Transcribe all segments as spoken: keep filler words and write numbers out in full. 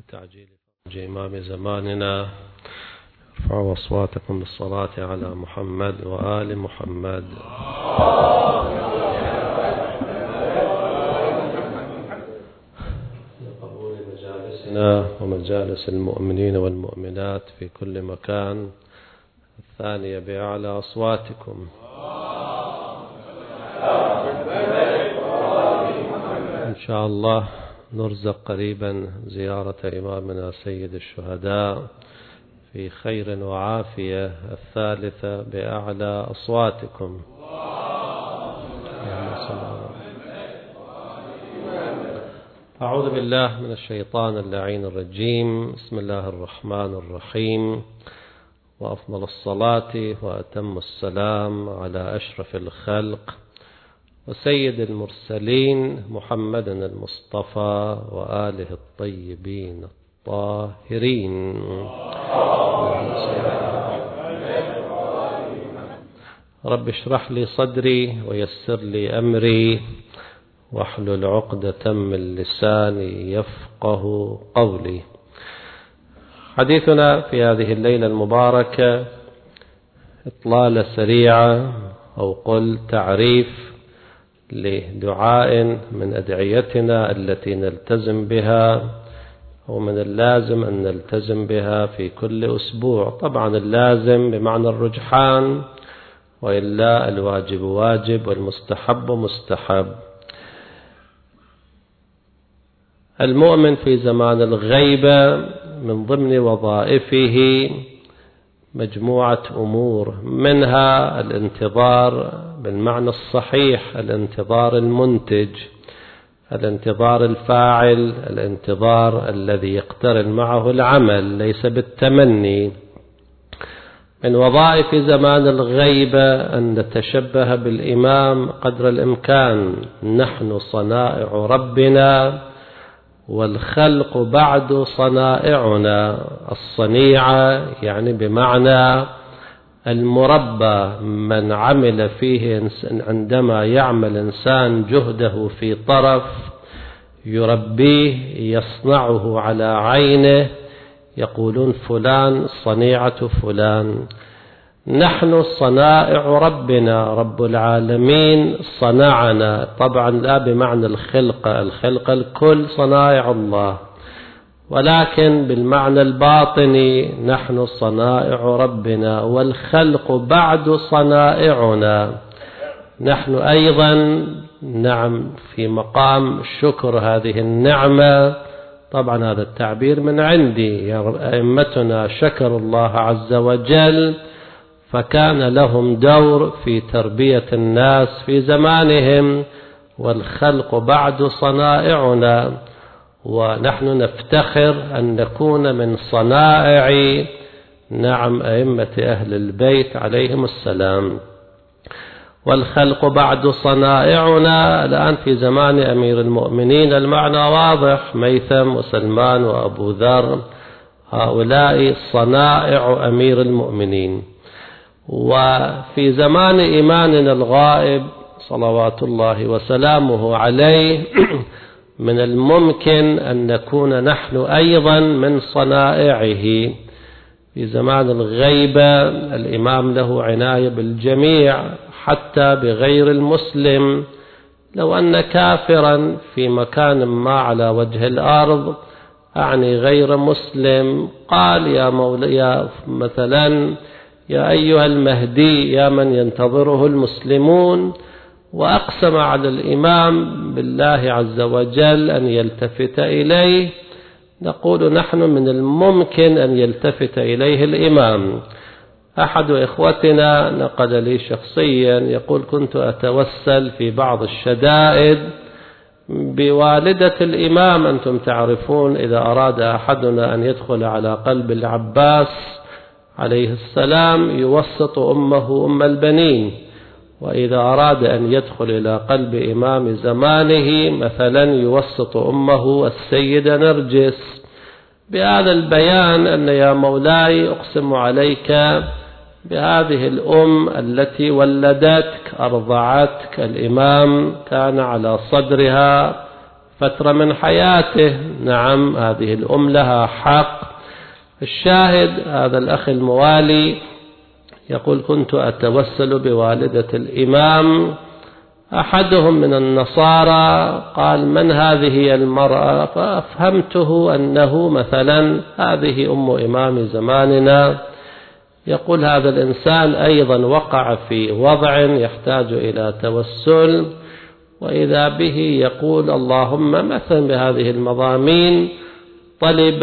بتعجيل فرج إمام زماننا. ارفعوا أصواتكم بالصلاة على محمد وآل محمد. لقبول مجالسنا ومجالس المؤمنين والمؤمنات في كل مكان. الثانية بأعلى أصواتكم. إن شاء الله نرزق قريبا زيارة إمامنا سيد الشهداء في خير وعافية. الثالثة بأعلى أصواتكم. أعوذ بالله من الشيطان اللعين الرجيم. بسم الله الرحمن الرحيم. وأفضل الصلاة وأتم السلام على أشرف الخلق وسيد المرسلين محمد المصطفى وآله الطيبين الطاهرين. رب اشرح لي صدري ويسر لي أمري واحلل عقدة من لساني يفقه قولي. حديثنا في هذه الليلة المباركة إطلالة سريعة أو قل تعريف لدعاء من أدعيتنا التي نلتزم بها ومن اللازم أن نلتزم بها في كل أسبوع. طبعا اللازم بمعنى الرجحان، وإلا الواجب واجب والمستحب مستحب. المؤمن في زمان الغيبة من ضمن وظائفه مجموعة أمور، منها الانتظار بالمعنى الصحيح، الانتظار المنتج، الانتظار الفاعل، الانتظار الذي يقترن معه العمل ليس بالتمني. من وظائف زمان الغيبة أن نتشبه بالإمام قدر الإمكان. نحن صنائع ربنا والخلق بعد صنائعنا. الصنيعة يعني بمعنى المربى، من عمل فيه. عندما يعمل إنسان جهده في طرف يربيه يصنعه على عينه يقولون فلان صنيعة فلان. نحن صنائع ربنا، رب العالمين صنعنا. طبعا لا بمعنى الخلقة، الخلقة الكل صنائع الله، ولكن بالمعنى الباطني نحن صنائع ربنا والخلق بعد صنائعنا. نحن أيضا نعم في مقام شكر هذه النعمة. طبعا هذا التعبير من عندي، يا أئمتنا شكروا الله عز وجل فكان لهم دور في تربية الناس في زمانهم، والخلق بعد صنائعنا، ونحن نفتخر أن نكون من صنائع نعم أئمة أهل البيت عليهم السلام. والخلق بعد صنائعنا. الآن في زمان أمير المؤمنين المعنى واضح، ميثم وسلمان وأبو ذر هؤلاء صنائع أمير المؤمنين. وفي زمان إيماننا الغائب صلوات الله وسلامه عليه من الممكن أن نكون نحن أيضا من صنائعه. في زمان الغيبة الإمام له عناية بالجميع حتى بغير المسلم. لو أن كافرا في مكان ما على وجه الأرض، أعني غير مسلم، قال يا مولاي مثلا يا أيها المهدي يا من ينتظره المسلمون، وأقسم على الإمام بالله عز وجل أن يلتفت إليه، نقول نحن من الممكن أن يلتفت إليه الإمام. أحد إخوتنا نقل لي شخصيا يقول كنت أتوسل في بعض الشدائد بوالدة الإمام. أنتم تعرفون إذا أراد أحدنا أن يدخل على قلب العباس عليه السلام يوسط أمه أم البنين، وإذا أراد أن يدخل إلى قلب إمام زمانه مثلا يوسط أمه السيدة نرجس، بهذا البيان أن يا مولاي أقسم عليك بهذه الأم التي ولدتك أرضعتك، الإمام كان على صدرها فترة من حياته. نعم هذه الأم لها حق. الشاهد هذا الأخ الموالي يقول كنت أتوسل بوالدة الإمام، أحدهم من النصارى قال من هذه المرأة؟ فأفهمته أنه مثلا هذه أم إمام زماننا. يقول هذا الإنسان أيضا وقع في وضع يحتاج إلى توسل، وإذا به يقول اللهم مثلا بهذه المضامين طلب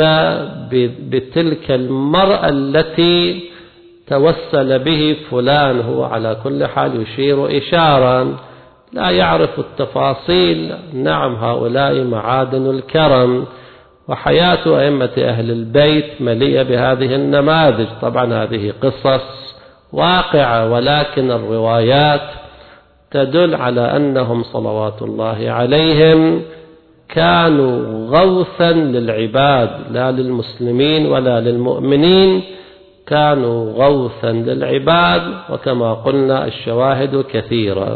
بتلك المرأة التي توسل به فلان، هو على كل حال يشير إشارة لا يعرف التفاصيل. نعم هؤلاء معادن الكرم، وحياة أئمة أهل البيت مليئة بهذه النماذج. طبعا هذه قصص واقعة، ولكن الروايات تدل على أنهم صلوات الله عليهم كانوا غوثا للعباد، لا للمسلمين ولا للمؤمنين، كانوا غوثا للعباد، وكما قلنا الشواهد كثيرة.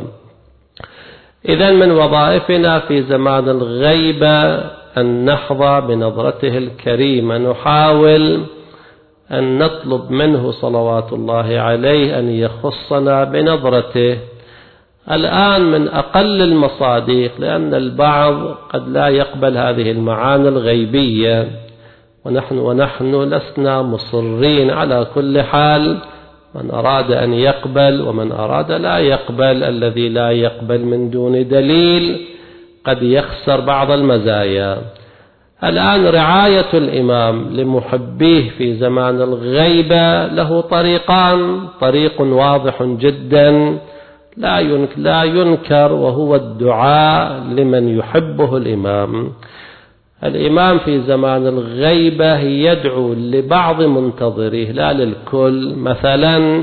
إذن من وظائفنا في زمان الغيبة أن نحظى بنظرته الكريمة، نحاول أن نطلب منه صلوات الله عليه أن يخصنا بنظرته. الآن من أقل المصادق، لأن البعض قد لا يقبل هذه المعاني الغيبية، ونحن ونحن لسنا مصرين على كل حال، من أراد أن يقبل ومن أراد لا يقبل. الذي لا يقبل من دون دليل قد يخسر بعض المزايا. الآن رعاية الإمام لمحبيه في زمان الغيبة له طريقان. طريق واضح جدا لا ينكر، وهو الدعاء لمن يحبه الإمام. الإمام في زمان الغيبة يدعو لبعض منتظريه لا للكل. مثلا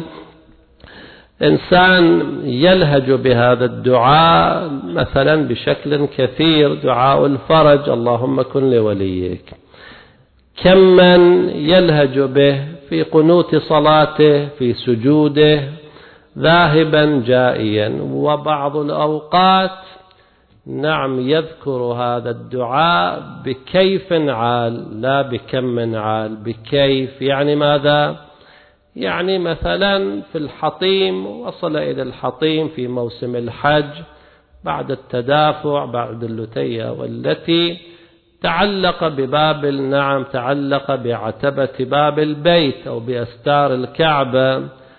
إنسان يلهج بهذا الدعاء مثلا بشكل كثير، دعاء الفرج اللهم كن لوليك. كم من يلهج به في قنوت صلاته، في سجوده، ذاهبا جائيا. وبعض الأوقات نعم يذكر هذا الدعاء بكيف عال لا بكم عال. بكيف يعني ماذا؟ يعني مثلا في الحطيم، وصل إلى الحطيم في موسم الحج بعد التدافع بعد اللتية والتي تعلق بباب نعم تعلق بعتبة باب البيت أو بأستار الكعبة،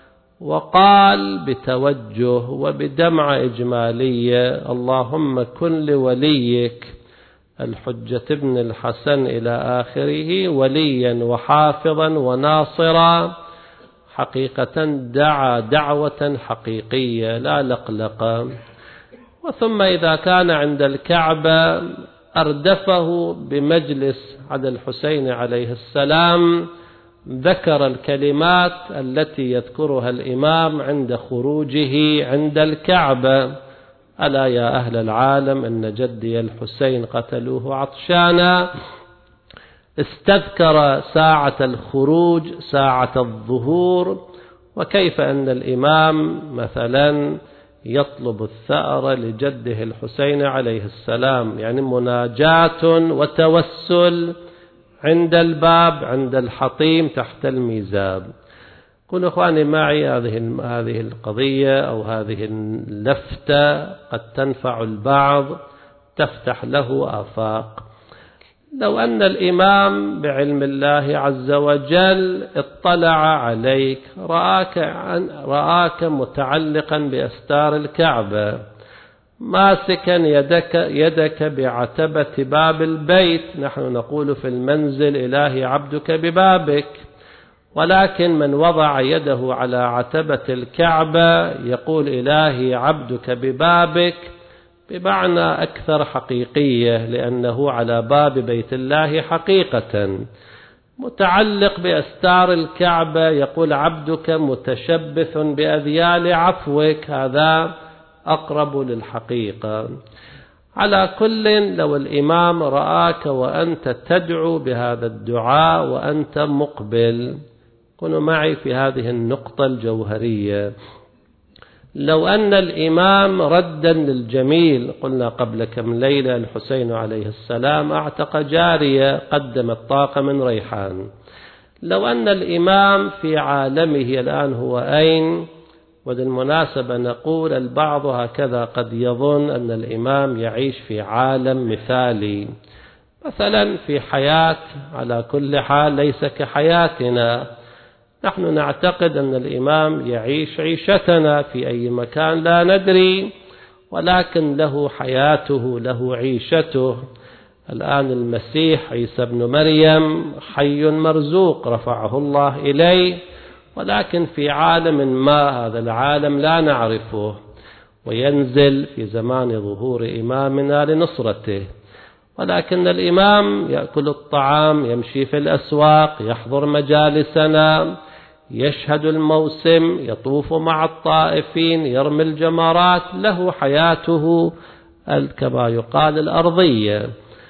وقال بتوجه وبدمعة إجمالية اللهم كن لوليك الحجة ابن الحسن إلى آخره وليا وحافظا وناصرا. حقيقة دعا دعوة حقيقية لا لقلقة. وثم إذا كان عند الكعبة أردفه بمجلس على الحسين عليه السلام، ذكر الكلمات التي يذكرها الإمام عند خروجه عند الكعبة: ألا يا أهل العالم إن جدي الحسين قتلوه عطشانا. استذكر ساعة الخروج، ساعة الظهور، وكيف أن الإمام مثلا يطلب الثأر لجده الحسين عليه السلام، يعني مناجاة وتوسل عند الباب عند الحطيم تحت الميزاب. قولوا إخواني معي هذه هذه القضية أو هذه اللفتة قد تنفع البعض، تفتح له آفاق. لو أن الإمام بعلم الله عز وجل اطلع عليك، رآك, رآك متعلقا بأستار الكعبة، ماسكا يدك, يدك بعتبة باب البيت. نحن نقول في المنزل إلهي عبدك ببابك، ولكن من وضع يده على عتبة الكعبة يقول إلهي عبدك ببابك بمعنى أكثر حقيقية، لأنه على باب بيت الله حقيقة. متعلق بأستار الكعبة يقول عبدك متشبث بأذيال عفوك، هذا أقرب للحقيقة. على كل، لو الإمام رآك وأنت تدعو بهذا الدعاء وأنت مقبل، كونوا معي في هذه النقطة الجوهرية. لو أن الإمام ردا للجميل، قلنا قبل كم ليلة الحسين عليه السلام أعتق جارية قدمت طاقة من ريحان، لو أن الإمام في عالمه الآن هو أين؟ وبالمناسبة نقول البعض هكذا قد يظن أن الإمام يعيش في عالم مثالي، مثلا في حياة على كل حال ليس كحياتنا، نحن نعتقد أن الإمام يعيش عيشتنا في أي مكان لا ندري، ولكن له حياته له عيشته. الآن المسيح عيسى ابن مريم حي مرزوق رفعه الله إليه، ولكن في عالم ما هذا العالم لا نعرفه، وينزل في زمان ظهور إمامنا لنصرته. ولكن الإمام يأكل الطعام، يمشي في الأسواق، يحضر مجالسنا، يشهد الموسم، يطوف مع الطائفين، يرمي الجمرات، له حياته كما يقال الأرضية.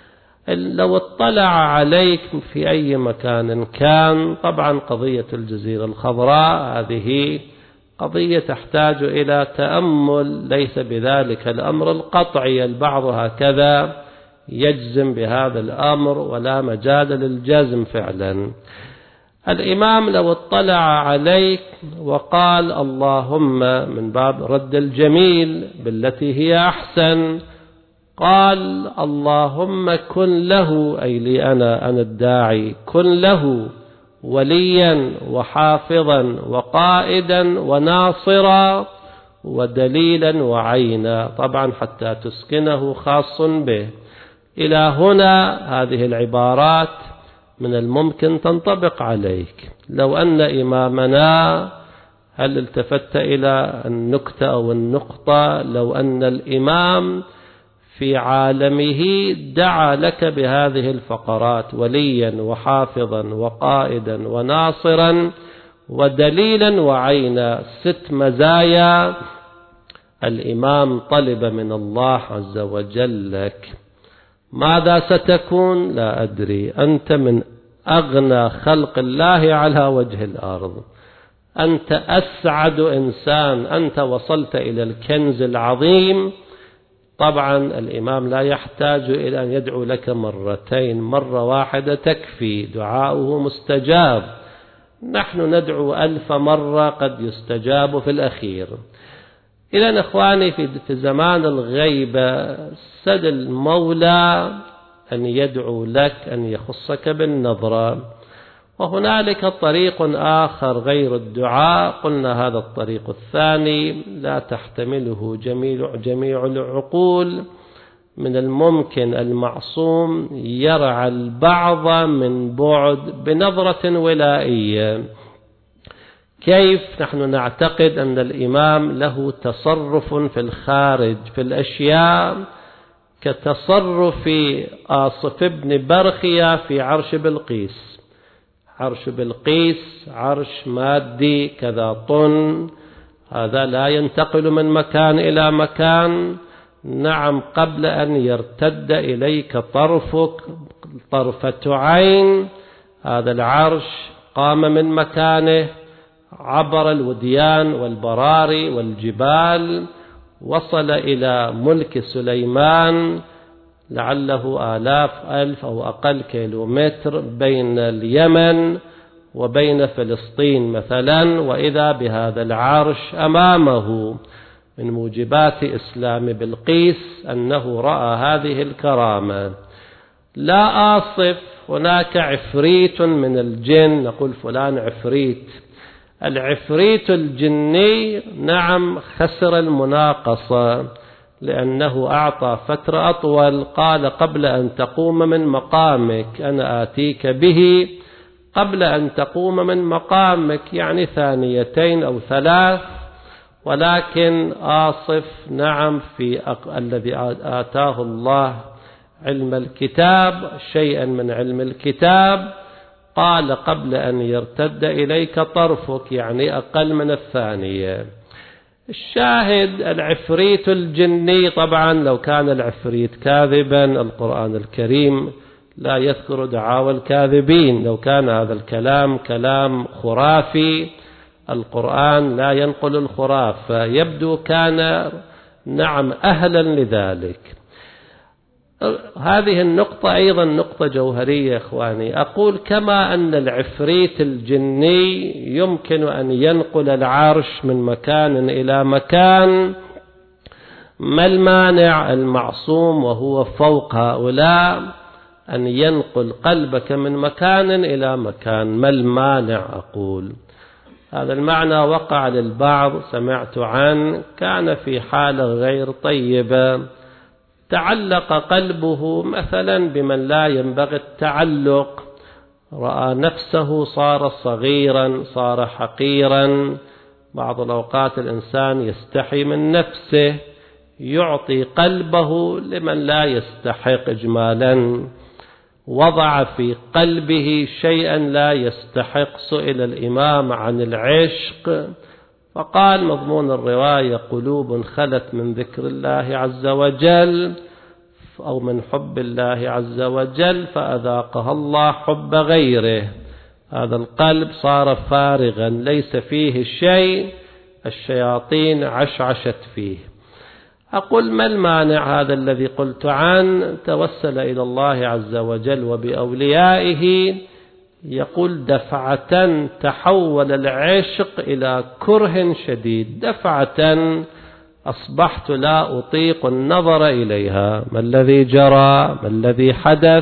لو اطلع عليك في أي مكان كان، طبعا قضية الجزيرة الخضراء هذه قضية تحتاج إلى تأمل، ليس بذلك الأمر القطعي، البعض هكذا يجزم بهذا الأمر ولا مجال للجزم فعلا. الإمام لو اطلع عليك وقال اللهم من باب رد الجميل بالتي هي أحسن، قال اللهم كن له، أي لي أنا أنا الداعي، كن له وليا وحافظا وقائدا وناصرا ودليلا وعينا، طبعا حتى تسكنه خاص به. إلى هنا هذه العبارات من الممكن تنطبق عليك. لو أن إمامنا، هل التفت إلى النكتة أو النقطة؟ لو أن الإمام في عالمه دعا لك بهذه الفقرات: وليا وحافظا وقائدا وناصرا ودليلا وعينا، ست مزايا الإمام طلب من الله عز وجل لك، ماذا ستكون؟ لا أدري. أنت من أغنى خلق الله على وجه الأرض، أنت أسعد إنسان، أنت وصلت إلى الكنز العظيم. طبعا الإمام لا يحتاج إلى أن يدعو لك مرتين، مرة واحدة تكفي، دعاؤه مستجاب. نحن ندعو ألف مرة قد يستجاب في الأخير. إذن إخواني، في زمان الغيبة سد المولى أن يدعو لك، أن يخصك بالنظرة. وهنالك طريق آخر غير الدعاء، قلنا هذا الطريق الثاني لا تحتمله جميع, جميع العقول. من الممكن المعصوم يرعى البعض من بعد بنظرة ولائية. كيف؟ نحن نعتقد أن الإمام له تصرف في الخارج في الأشياء كتصرف آصف بن برخية في عرش بلقيس. عرش بلقيس عرش مادي كذا طن، هذا لا ينتقل من مكان إلى مكان. نعم، قبل أن يرتد إليك طرفك طرفة عين، هذا العرش قام من مكانه، عبر الوديان والبراري والجبال، وصل إلى ملك سليمان، لعله آلاف ألف أو أقل كيلومتر بين اليمن وبين فلسطين مثلا، وإذا بهذا العرش أمامه. من موجبات إسلام بلقيس أنه رأى هذه الكرامة. لا آصف، هناك عفريت من الجن، نقول فلان عفريت. العفريت الجني نعم خسر المناقصة، لأنه أعطى فترة أطول، قال قبل أن تقوم من مقامك أنا آتيك به، قبل أن تقوم من مقامك يعني ثانيتين أو ثلاث. ولكن آصف نعم في أق... الذي آتاه الله علم الكتاب، شيئا من علم الكتاب، قال قبل أن يرتد إليك طرفك يعني أقل من الثانية. الشاهد العفريت الجني، طبعا لو كان العفريت كاذبا القرآن الكريم لا يذكر دعاوى الكاذبين. لو كان هذا الكلام كلام خرافي القرآن لا ينقل الخرافة، يبدو كان نعم أهلا لذلك. هذه النقطة أيضا نقطة جوهرية إخواني. أقول كما أن العفريت الجني يمكن أن ينقل العرش من مكان إلى مكان، ما المانع المعصوم وهو فوق هؤلاء أن ينقل قلبك من مكان إلى مكان؟ ما المانع؟ أقول هذا المعنى وقع للبعض، سمعت عنه كان في حالة غير طيبة، تعلق قلبه مثلا بمن لا ينبغي التعلق، رأى نفسه صار صغيرا، صار حقيرا. بعض الأوقات الإنسان يستحي من نفسه، يعطي قلبه لمن لا يستحق إجمالا، وضع في قلبه شيئا لا يستحق. سئل الإمام عن العشق فقال مضمون الرواية: قلوب خلت من ذكر الله عز وجل أو من حب الله عز وجل فأذاقها الله حب غيره. هذا القلب صار فارغا ليس فيه شيء، الشياطين عشعشت فيه. أقول ما المانع؟ هذا الذي قلت عنه توسل إلى الله عز وجل وبأوليائه، يقول دفعة تحول العشق إلى كره شديد، دفعة أصبحت لا أطيق النظر إليها. ما الذي جرى؟ ما الذي حدث؟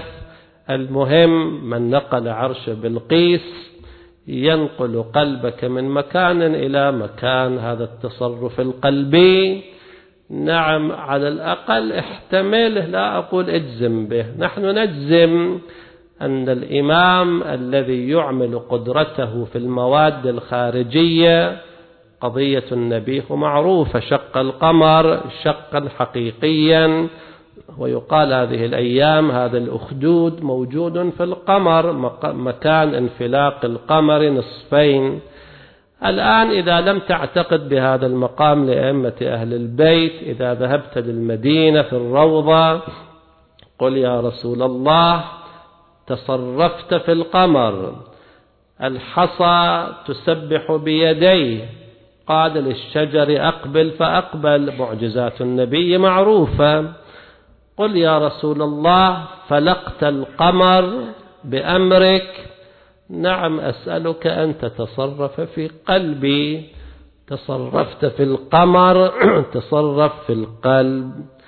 المهم من نقل عرش بلقيس ينقل قلبك من مكان إلى مكان. هذا التصرف القلبي نعم على الأقل احتمله، لا أقول اجزم به. نحن نجزم أن الإمام الذي يعمل قدرته في المواد الخارجية، قضية النبي معروفة، شق القمر شقا حقيقيا، ويقال هذه الأيام هذا الأخدود موجود في القمر، مكان انفلاق القمر نصفين. الآن إذا لم تعتقد بهذا المقام لأئمة أهل البيت، إذا ذهبت للمدينة في الروضة قل يا رسول الله تصرفت في القمر، الحصى تسبح بيديه، قال للشجر أقبل فأقبل، معجزات النبي معروفة. قل يا رسول الله فلقت القمر بأمرك، نعم أسألك أن تتصرف في قلبي. تصرفت في القمر تصرف في القلب.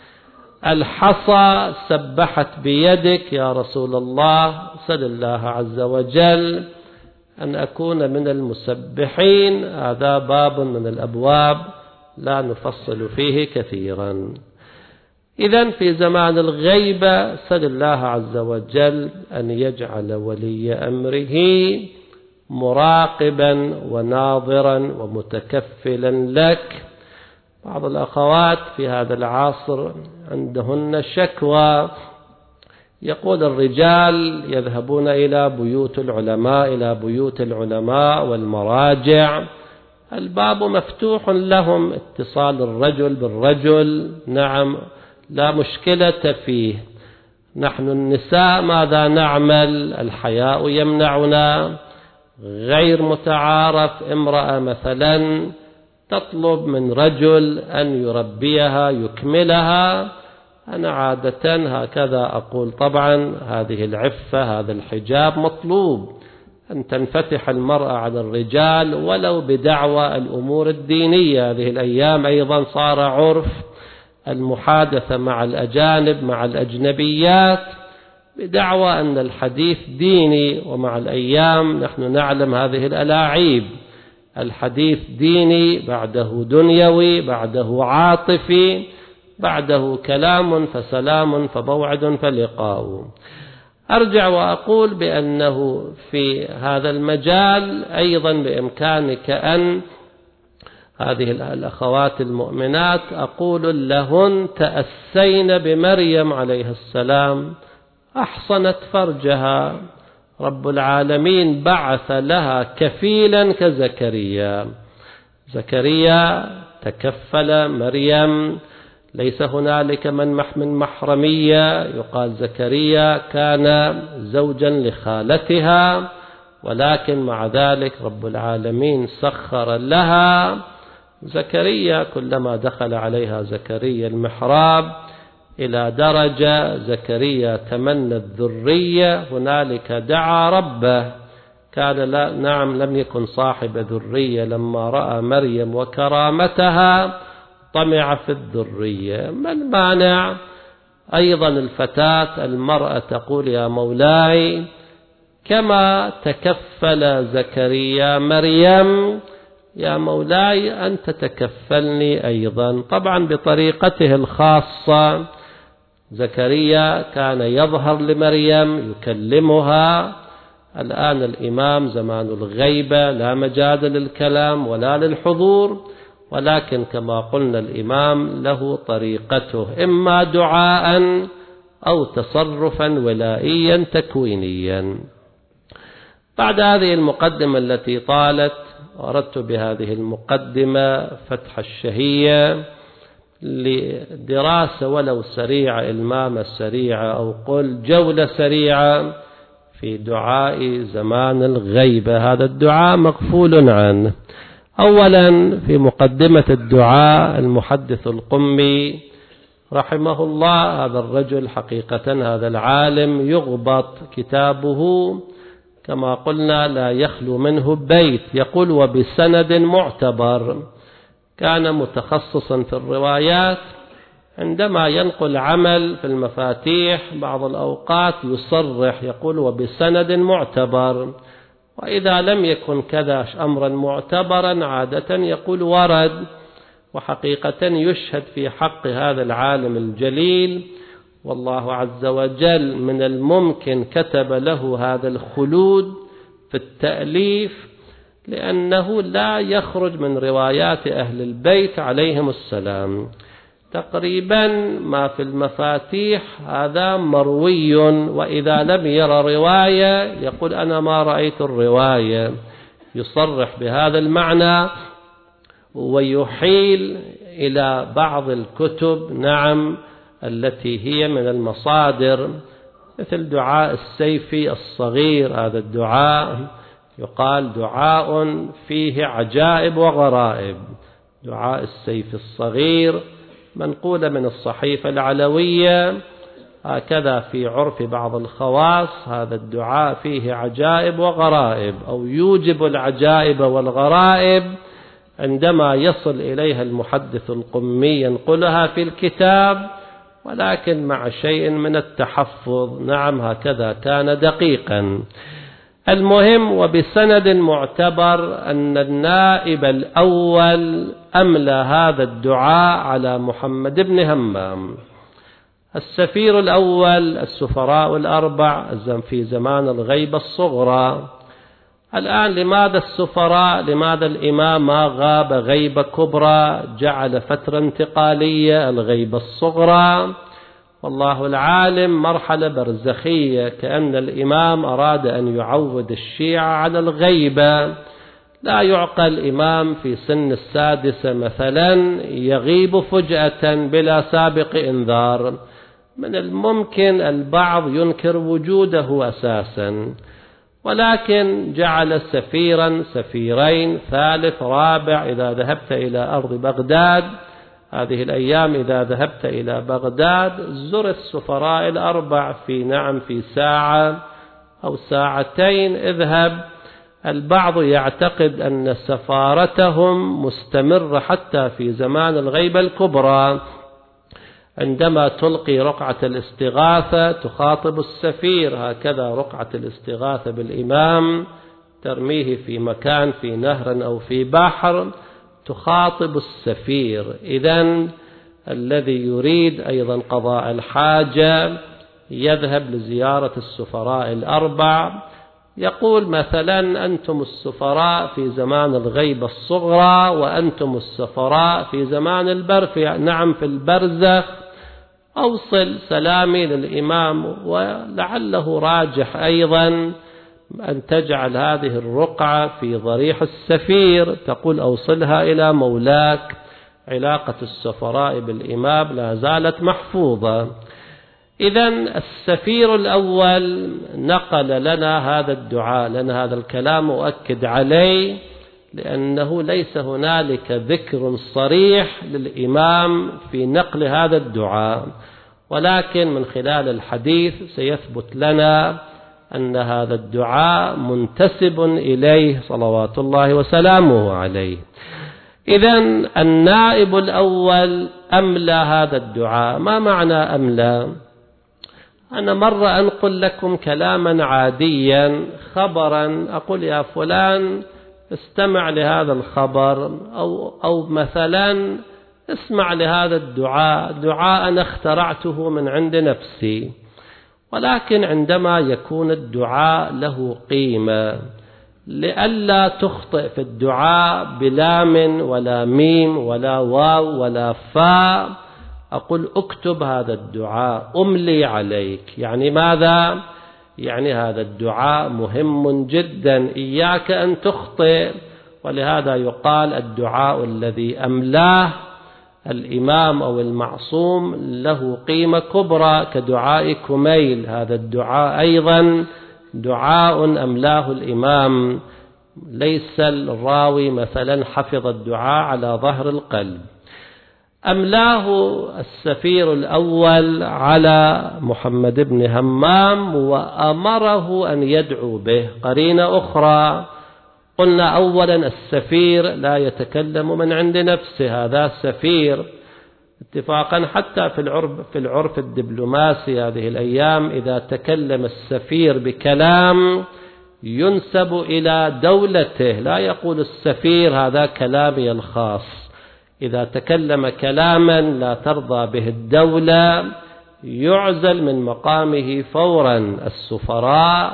الحصى سبحت بيدك يا رسول الله، سل الله عز وجل أن أكون من المسبحين. هذا باب من الأبواب لا نفصل فيه كثيرا. إذن في زمان الغيبة سل الله عز وجل أن يجعل ولي أمره مراقبا وناظرا ومتكفلا لك. بعض الأخوات في هذا العصر عندهن شكوى، يقول الرجال يذهبون إلى بيوت العلماء إلى بيوت العلماء والمراجع، الباب مفتوح لهم، اتصال الرجل بالرجل نعم لا مشكلة فيه. نحن النساء ماذا نعمل؟ الحياء يمنعنا، غير متعارف. امرأة مثلا تطلب من رجل أن يربيها يكملها، أنا عادة هكذا أقول، طبعا هذه العفة هذا الحجاب مطلوب، أن تنفتح المرأة على الرجال ولو بدعوى الأمور الدينية. هذه الأيام أيضا صار عرف المحادثة مع الأجانب مع الأجنبيات بدعوى أن الحديث ديني، ومع الأيام نحن نعلم هذه الألاعيب، الحديث ديني بعده دنيوي بعده عاطفي بعده كلام فسلام فموعد فلقاء. أرجع وأقول بأنه في هذا المجال أيضا بإمكانك أن هذه الأخوات المؤمنات أقول لهن تأسين بمريم عليه السلام، أحصنت فرجها، رب العالمين بعث لها كفيلا كزكريا. زكريا تكفل مريم، ليس هنالك من من محرمية. يقال زكريا كان زوجا لخالتها، ولكن مع ذلك رب العالمين سخر لها زكريا، كلما دخل عليها زكريا المحراب إلى درجة زكريا تمنى الذرية، هنالك دعا ربه. كان لا نعم لم يكن صاحب ذرية، لما رأى مريم وكرامتها طمع في الذرية. ما المانع أيضا الفتاة المرأة تقول يا مولاي كما تكفل زكريا مريم يا مولاي أنت تكفلني أيضا، طبعا بطريقته الخاصة. زكريا كان يظهر لمريم يكلمها، الآن الإمام زمان الغيبة لا مجال للكلام ولا للحضور، ولكن كما قلنا الإمام له طريقته، إما دعاء أو تصرفا ولائيا تكوينيا. بعد هذه المقدمة التي طالت، أردت بهذه المقدمة فتح الشهية لدراسة ولو سريعة، إلمامة سريعة أو قل جولة سريعة في دعاء زمان الغيبة. هذا الدعاء مغفول عنه. أولا في مقدمة الدعاء المحدث القمي رحمه الله، هذا الرجل حقيقة هذا العالم يغبط كتابه كما قلنا لا يخلو منه بيت، يقول وبسند معتبر. كان متخصصا في الروايات، عندما ينقل عمل في المفاتيح بعض الأوقات يصرح يقول وبسند معتبر، وإذا لم يكن كذا أمرا معتبرا عادة يقول ورد. وحقيقة يشهد في حق هذا العالم الجليل، والله عز وجل من الممكن كتب له هذا الخلود في التأليف، لأنه لا يخرج من روايات أهل البيت عليهم السلام. تقريبا ما في المفاتيح هذا مروي، وإذا لم يرى رواية يقول أنا ما رأيت الرواية، يصرح بهذا المعنى ويحيل إلى بعض الكتب نعم التي هي من المصادر، مثل دعاء السيفي الصغير. هذا الدعاء يقال دعاء فيه عجائب وغرائب، دعاء السيف الصغير منقولة من الصحيفة العلوية، هكذا في عرف بعض الخواص هذا الدعاء فيه عجائب وغرائب، أو يوجب العجائب والغرائب عندما يصل إليها المحدث القمي ينقلها في الكتاب، ولكن مع شيء من التحفظ. نعم هكذا كان دقيقا. المهم وبسند معتبر أن النائب الأول أملى هذا الدعاء على محمد بن همام، السفير الأول، السفراء الأربع في زمان الغيبة الصغرى. الآن لماذا السفراء؟ لماذا الإمام ما غاب غيبة كبرى جعل فترة انتقالية الغيبة الصغرى؟ والله العالم مرحلة برزخية، كأن الإمام أراد أن يعود الشيعة على الغيبة. لا يعقل إمام في سن السادسة مثلا يغيب فجأة بلا سابق إنذار، من الممكن البعض ينكر وجوده أساسا، ولكن جعل سفيرا سفيرين ثالث رابع. إذا ذهبت إلى أرض بغداد هذه الأيام، إذا ذهبت إلى بغداد زر السفراء الأربع في نعم في ساعة أو ساعتين اذهب. البعض يعتقد أن سفارتهم مستمرة حتى في زمان الغيبة الكبرى، عندما تلقي رقعة الاستغاثة تخاطب السفير، هكذا رقعة الاستغاثة بالإمام ترميه في مكان في نهر أو في بحر تخاطب السفير. إذن الذي يريد أيضا قضاء الحاجة يذهب لزيارة السفراء الأربع، يقول مثلا أنتم السفراء في زمان الغيبة الصغرى وأنتم السفراء في زمان البرفع، نعم في البرزخ، أوصل سلامي للإمام. ولعله راجح أيضا أن تجعل هذه الرقعة في ضريح السفير، تقول أوصلها إلى مولاك. علاقة السفراء بالإمام لا زالت محفوظة. إذن السفير الأول نقل لنا هذا الدعاء، لأن هذا الكلام أؤكد عليه، لأنه ليس هنالك ذكر صريح للإمام في نقل هذا الدعاء، ولكن من خلال الحديث سيثبت لنا أن هذا الدعاء منتسب إليه صلوات الله وسلامه عليه. إذن النائب الأول أملى هذا الدعاء. ما معنى أملى؟ أنا مرة أنقل لكم كلاما عاديا، خبرا، أقول يا فلان استمع لهذا الخبر، أو, أو مثلا اسمع لهذا الدعاء، دعاء أنا اخترعته من عند نفسي. ولكن عندما يكون الدعاء له قيمة، لئلا تخطئ في الدعاء بلام ولا ميم ولا واو ولا فاء، أقول اكتب هذا الدعاء، أملي عليك. يعني ماذا؟ يعني هذا الدعاء مهم جدا، إياك أن تخطئ. ولهذا يقال الدعاء الذي أملاه الإمام أو المعصوم له قيمة كبرى، كدعاء كميل. هذا الدعاء أيضا دعاء أملاه الإمام، ليس الراوي مثلا حفظ الدعاء على ظهر القلب. أملاه السفير الأول على محمد بن همام وأمره أن يدعو به. قرينة أخرى، قلنا أولا السفير لا يتكلم من عند نفسه، هذا سفير اتفاقا حتى في العرف, في العرف الدبلوماسي هذه الأيام، إذا تكلم السفير بكلام ينسب إلى دولته، لا يقول السفير هذا كلامي الخاص. إذا تكلم كلاما لا ترضى به الدولة يعزل من مقامه فورا. السفراء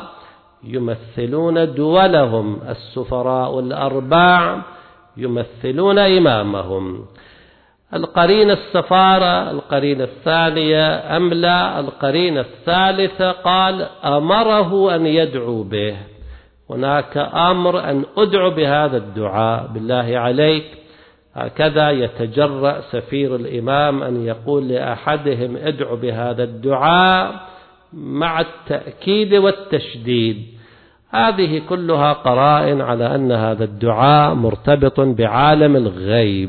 يمثلون دولهم، السفراء الأربع يمثلون إمامهم. القرينة السفارة. القرينة الثانية أملى. القرينة الثالثة قال أمره أن يدعو به. هناك أمر أن أدعو بهذا الدعاء، بالله عليك. هكذا يتجرأ سفير الإمام أن يقول لأحدهم ادعو بهذا الدعاء مع التأكيد والتشديد. هذه كلها قرائن على أن هذا الدعاء مرتبط بعالم الغيب.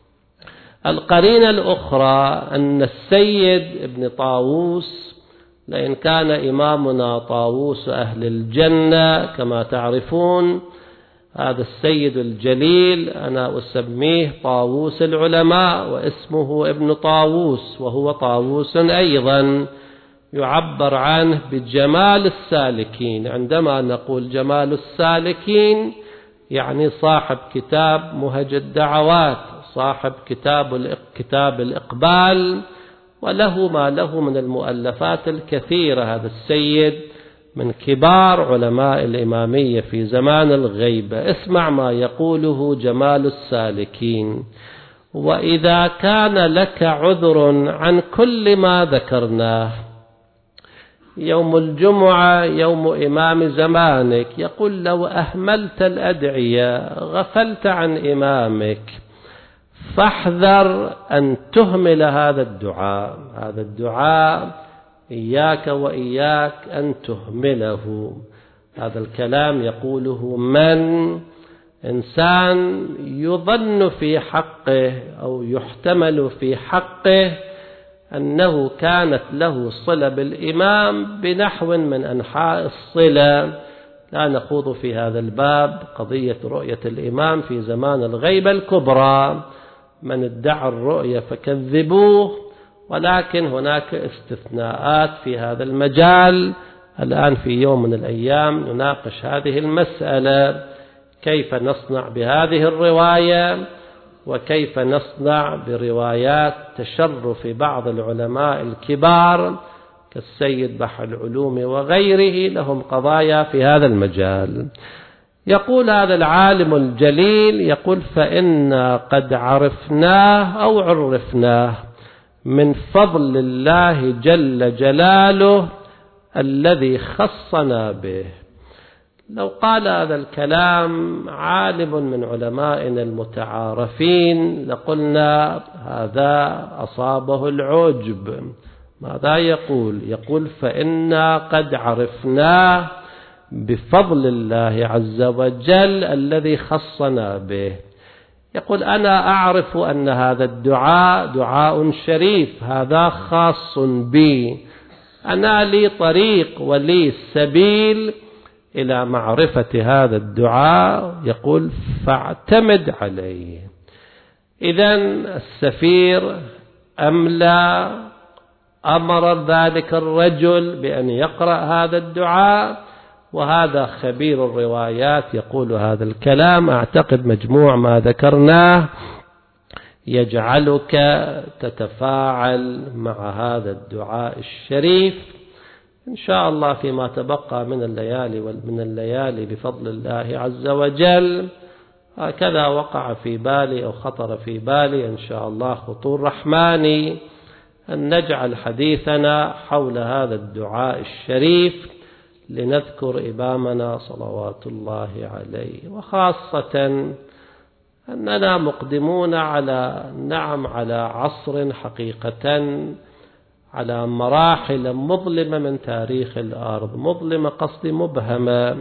القرينة الأخرى أن السيد ابن طاووس، لأن كان إمامنا طاووس أهل الجنة كما تعرفون، هذا السيد الجليل أنا أسميه طاووس العلماء، واسمه ابن طاووس، وهو طاووس أيضا يعبر عنه بجمال السالكين. عندما نقول جمال السالكين يعني صاحب كتاب مهج الدعوات، صاحب كتاب كتاب الإقبال، وله ما له من المؤلفات الكثيرة. هذا السيد من كبار علماء الإمامية في زمان الغيبة. اسمع ما يقوله جمال السالكين: وإذا كان لك عذر عن كل ما ذكرناه، يوم الجمعة يوم إمام زمانك، يقول لو أهملت الأدعية غفلت عن إمامك، فاحذر أن تهمل هذا الدعاء. هذا الدعاء إياك وإياك أن تهمله. هذا الكلام يقوله من إنسان يظن في حقه أو يحتمل في حقه أنه كانت له صلة بالإمام بنحو من أنحاء الصلة. لا نخوض في هذا الباب، قضية رؤية الإمام في زمان الغيبة الكبرى، من ادعى الرؤية فكذبوه، ولكن هناك استثناءات في هذا المجال. الآن في يوم من الأيام نناقش هذه المسألة، كيف نصنع بهذه الرواية، وكيف نصنع بروايات تشرف بعض العلماء الكبار كالسيد بحر العلوم وغيره، لهم قضايا في هذا المجال. يقول هذا العالم الجليل، يقول فإنا قد عرفناه أو عرفناه من فضل الله جل جلاله الذي خصنا به. لو قال هذا الكلام عالم من علمائنا المتعارفين لقلنا هذا أصابه العجب، ماذا يقول؟ يقول فإنا قد عرفناه بفضل الله عز وجل الذي خصنا به. يقول أنا أعرف أن هذا الدعاء دعاء شريف، هذا خاص بي، أنا لي طريق ولي سبيل إلى معرفة هذا الدعاء. يقول فاعتمد عليه. إذن السفير أملى أمر ذلك الرجل بأن يقرأ هذا الدعاء، وهذا خبير الروايات يقول هذا الكلام. أعتقد مجموع ما ذكرناه يجعلك تتفاعل مع هذا الدعاء الشريف إن شاء الله فيما تبقى من الليالي ومن الليالي بفضل الله عز وجل. هكذا وقع في بالي أو خطر في بالي إن شاء الله خطور رحماني أن نجعل حديثنا حول هذا الدعاء الشريف لنذكر إمامنا صلوات الله عليه، وخاصة أننا مقدمون على نعم على عصر حقيقة على مراحل مظلمة من تاريخ الأرض، مظلمة قصدي مبهمة.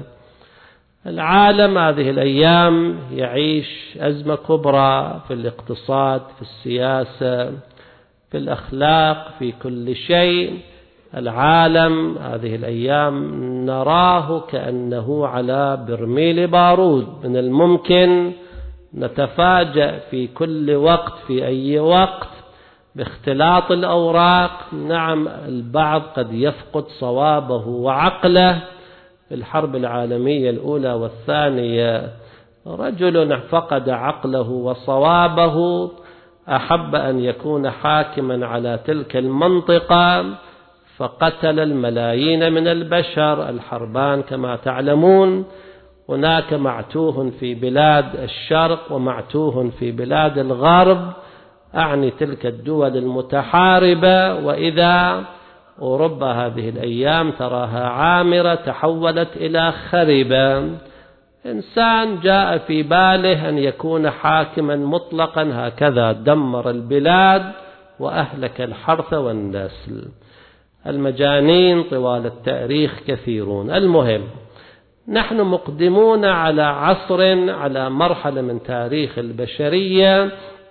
العالم هذه الأيام يعيش أزمة كبرى في الاقتصاد، في السياسة، في الأخلاق، في كل شيء. العالم هذه الأيام نراه كأنه على برميل بارود، من الممكن نتفاجأ في كل وقت في أي وقت باختلاط الأوراق. نعم البعض قد يفقد صوابه وعقله. في الحرب العالمية الأولى والثانية رجل فقد عقله وصوابه، أحب أن يكون حاكما على تلك المنطقة فقتل الملايين من البشر. الحربان كما تعلمون هناك معتوه في بلاد الشرق ومعتوه في بلاد الغرب، أعني تلك الدول المتحاربة. وإذا أوروبا هذه الأيام تراها عامرة تحولت إلى خربة. إنسان جاء في باله أن يكون حاكما مطلقا، هكذا دمر البلاد وأهلك الحرث والنسل. المجانين طوال التاريخ كثيرون. المهم نحن مقدمون على عصر، على مرحلة من تاريخ البشرية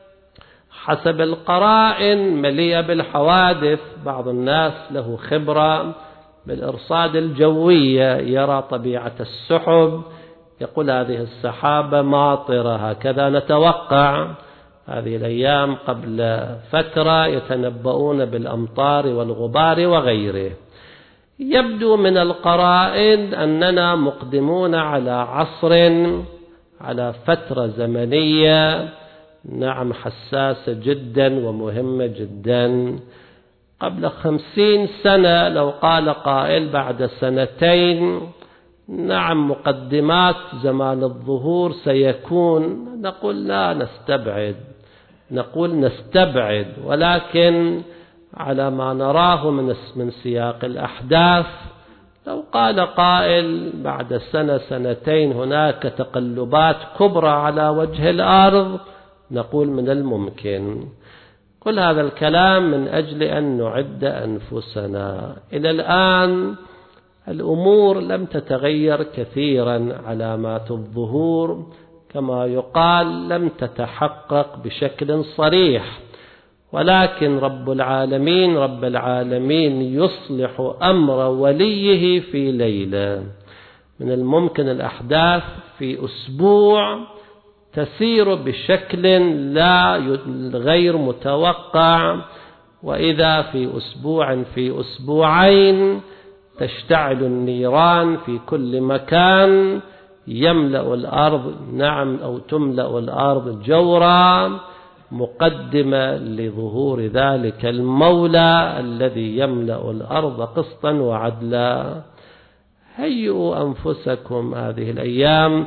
حسب القرائن مليئة بالحوادث. بعض الناس له خبرة بالإرصاد الجوية، يرى طبيعة السحب، يقول هذه السحابة ماطرة، هكذا نتوقع. هذه الأيام قبل فترة يتنبؤون بالأمطار والغبار وغيره. يبدو من القرائن أننا مقدمون على عصر، على فترة زمنية نعم حساسة جدا ومهمة جدا. قبل خمسين سنة لو قال قائل بعد سنتين نعم مقدمات زمان الظهور سيكون، نقول لا نستبعد، نقول نستبعد، ولكن على ما نراه من من سياق الأحداث لو قال قائل بعد سنة سنتين هناك تقلبات كبرى على وجه الأرض، نقول من الممكن. كل هذا الكلام من أجل أن نعد أنفسنا. إلى الآن الأمور لم تتغير كثيرا، علامات الظهور كما يقال لم تتحقق بشكل صريح، ولكن رب العالمين رب العالمين يصلح أمر وليه في ليلة. من الممكن الأحداث في أسبوع تسير بشكل لا غير متوقع، وإذا في أسبوع في أسبوعين تشتعل النيران في كل مكان، يملأ الأرض نعم أو تملأ الأرض جورا، مقدمة لظهور ذلك المولى الذي يملأ الأرض قسطا وعدلا. هيئوا أنفسكم هذه الأيام،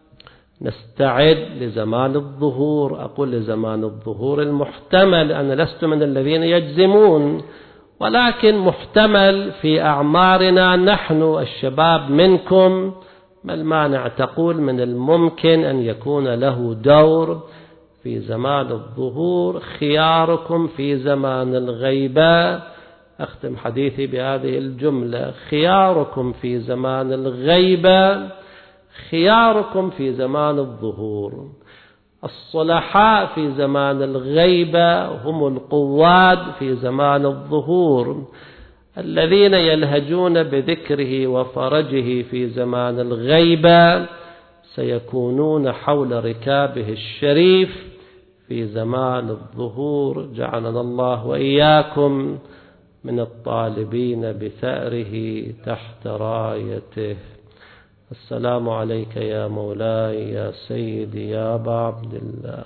نستعد لزمان الظهور. أقول لزمان الظهور المحتمل، أنا لست من الذين يجزمون، ولكن محتمل في أعمارنا نحن الشباب منكم. ما المانع تقول من الممكن أن يكون له دور في زمان الظهور. خياركم في زمان الغيبة أختم حديثي بهذه الجملة: خياركم في زمان الغيبة خياركم في زمان الظهور. الصلحاء في زمان الغيبة هم القواد في زمان الظهور. الذين يلهجون بذكره وفرجه في زمان الغيبة سيكونون حول ركابه الشريف في زمان الظهور. جعلنا الله وإياكم من الطالبين بثأره تحت رايته. السلام عليك يا مولاي يا سيدي يا أبا عبد الله،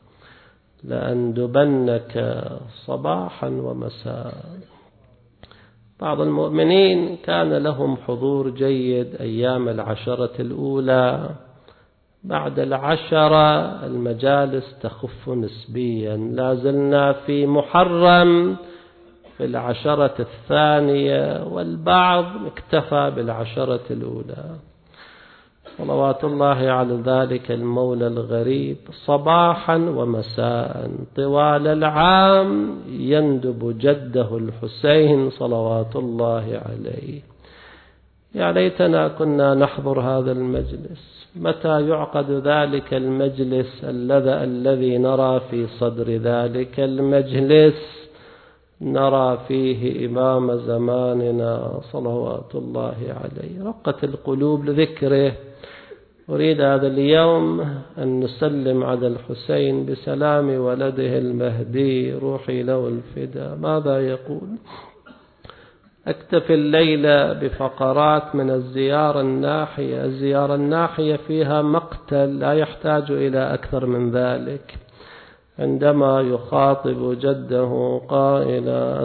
لأندبنك صباحا ومساء. بعض المؤمنين كان لهم حضور جيد أيام العشرة الأولى، بعد العشرة المجالس تخف نسبيا. لا زلنا في محرم في العشرة الثانية، والبعض اكتفى بالعشرة الأولى. صلوات الله على ذلك المولى الغريب صباحا ومساء طوال العام يندب جده الحسين صلوات الله عليه. يا ليتنا كنا نحضر هذا المجلس. متى يعقد ذلك المجلس الذي الذي نرى في صدر ذلك المجلس نرى فيه إمام زماننا صلوات الله عليه. رقت القلوب لذكره. أريد هذا اليوم أن نسلم على الحسين بسلام ولده المهدي روحي له الفداء. ماذا يقول؟ أكتفي الليلة بفقرات من الزيارة الناحية. الزيارة الناحية فيها مقتل لا يحتاج إلى أكثر من ذلك. عندما يخاطب جده قائلا: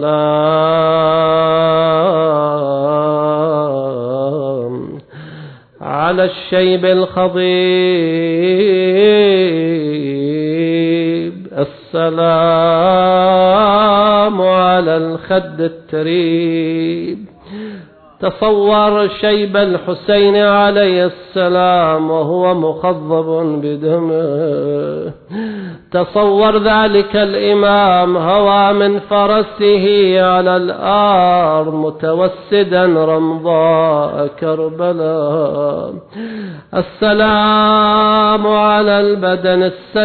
السلام على الشيب الخضيب، السلام على الخد التريب. تصور شيب الحسين عليه السلام وهو مخضب بدمه. تصور ذلك الإمام هوى من فرسه على الأرض متوسدا رمضاء كربلاء. السلام على البدن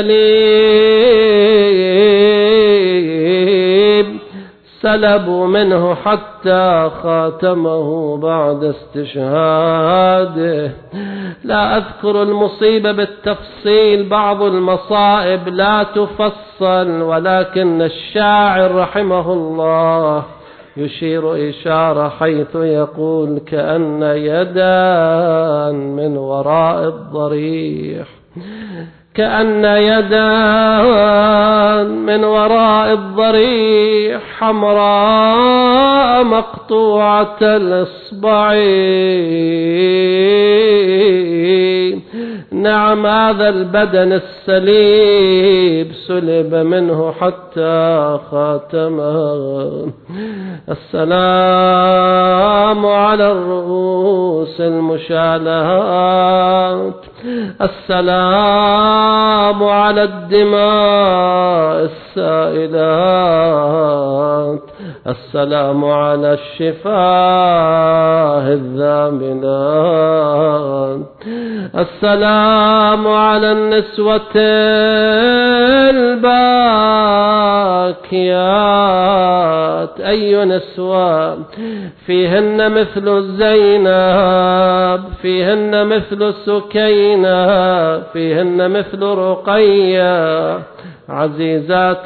السليم سلبوا منه حتى خاتمه بعد استشهاده. لا أذكر المصيبة بالتفصيل، بعض المصائب لا تفصل، ولكن الشاعر رحمه الله يشير إشارة حيث يقول: كأن يدان من وراء الضريح، كأن يدان من وراء الضريح حمراء مقطوعة الإصبع. نعم، هذا البدن السليب سلب منه حتى خاتمه. السلام على الرؤوس المشالهات، السلام على الدماء السائلات، السلام على الشفاه الذاملات، السلام على النسوة الباكيات. أي نسوة فيهن مثل زينب، فيهن مثل سكينة، فيهن مثل رقية عزيزات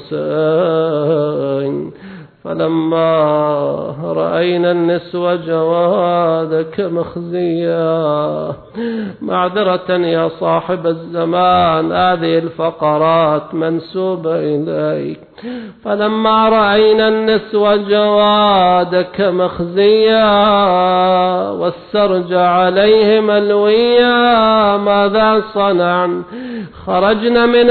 الحسين. فلما رأينا النسوة جوادك مخزية. معذرة يا صاحب الزمان، هذه الفقرات منسوبة إليك. فلما رأينا النسوة جوادك مخزية والسرج عليه ملوية، ماذا صنعن؟ خرجنا من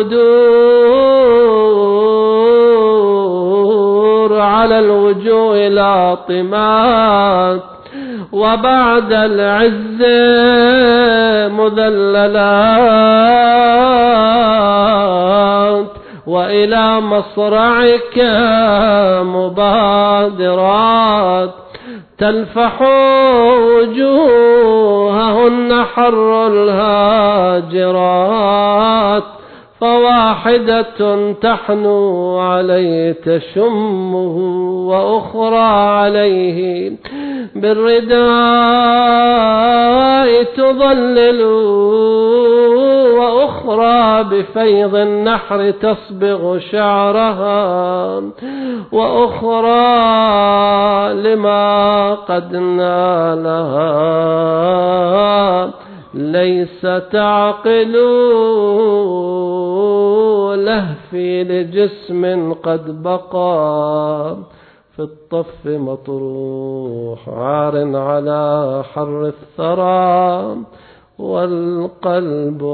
الخدور على الوجوه لاطمات، وبعد العز مذللات، وإلى مصرعك مبادرات تلفح وجوههن حر الهاجرات فواحدة تحنو عليه تشمه وأخرى عليه بالرداء تظلل وأخرى بفيض النحر تصبغ شعرها وأخرى لما قد نالها ليس تعقل لهفي لجسم قد بقى في الطف مطروح عار على حر الثرى والقلب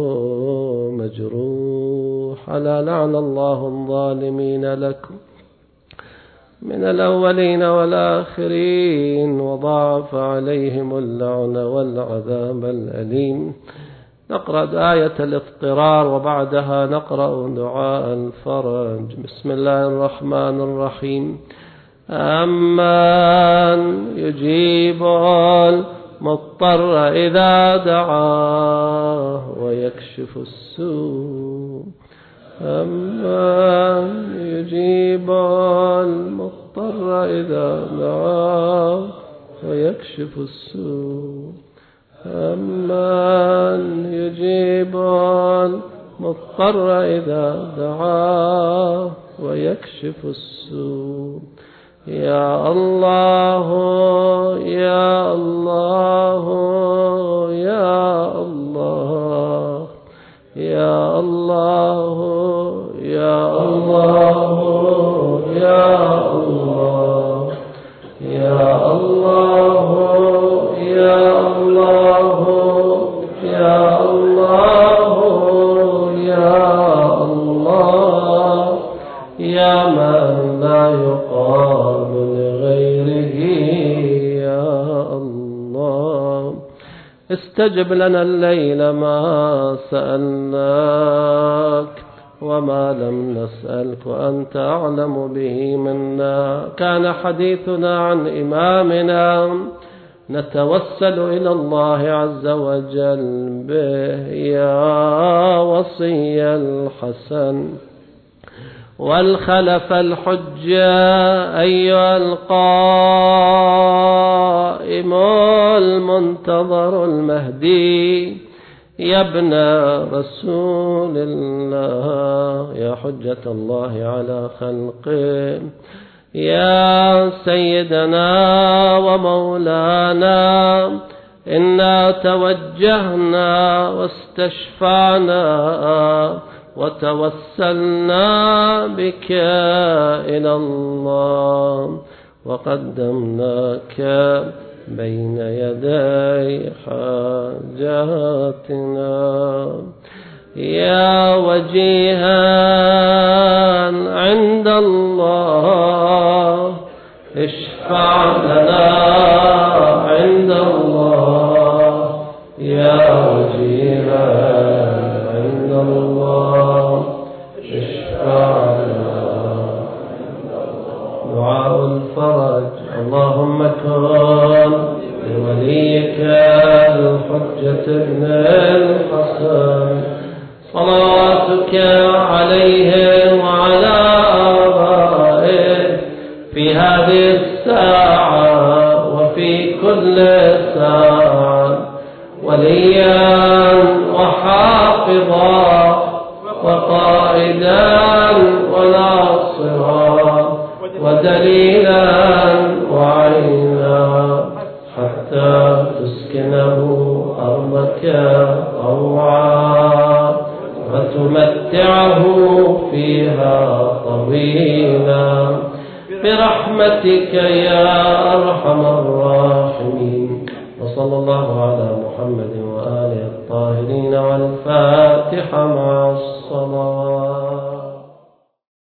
مجروح. ألا لعن الله الظالمين لكم من الأولين والآخرين وضاعف عليهم اللعن والعذاب الأليم. نقرأ آية الاضطرار وبعدها نقرأ دعاء الفرج. بسم الله الرحمن الرحيم. أمن يجيب المضطر إذا دعاه ويكشف السوء أمن يجيب المضطر إذا دعاه ويكشف السوء أمن يجيب المضطر إذا دعاه ويكشف السوء. يا الله يا الله يا الله يا الله يا الله يا الله يا الله يا الله يا الله يا الله يا من لا يقال لغيره يا الله. استجب لنا الليل ما سألناك وما لم نسألك وأنت أعلم به منا. كان حديثنا عن إمامنا نتوسل إلى الله عز وجل به يا وصي الحسن والخلف الحجة أيها القائم المنتظر المهدي يا ابن رسول الله يا حجة الله على خلقه يا سيدنا ومولانا إنا توجهنا واستشفعنا وتوسلنا بك إلى الله وقدمناك بين يدي حاجاتنا يا وجيها عند الله اشفع لنا عند الله يا وجيها عند الله اشفع لنا. دعاء الفرج. اللهم كن لوليك الحجة ابن الحسن صلواتك عليه وعلى آبائه في هذه الساعة وفي كل ساعة وليا وحافظا وقائدا وناصرا ودليلا وعينا حتى تسكنه أرضك طوعا وتمتعه فيها طويلا برحمتك يا أرحم الراحمين. وصلى الله على محمد وآله الطاهرين والفاتحة مع الصلاة.